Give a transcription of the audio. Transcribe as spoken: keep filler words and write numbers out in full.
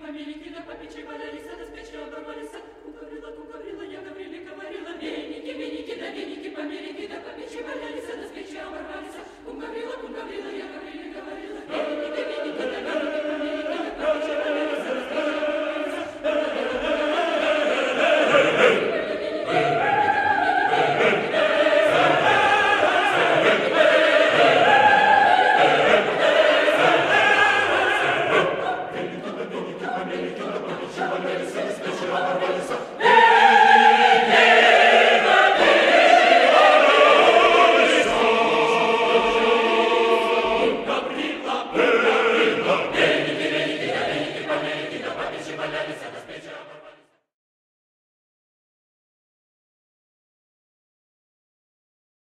помелики, да по печи валялись, да с печи оборвались. Куковрила, куковрила, я Гавриле говорила. Веники, веники, да веники, помелики, да по печи валялись, да с печи оборвались. Куковрила,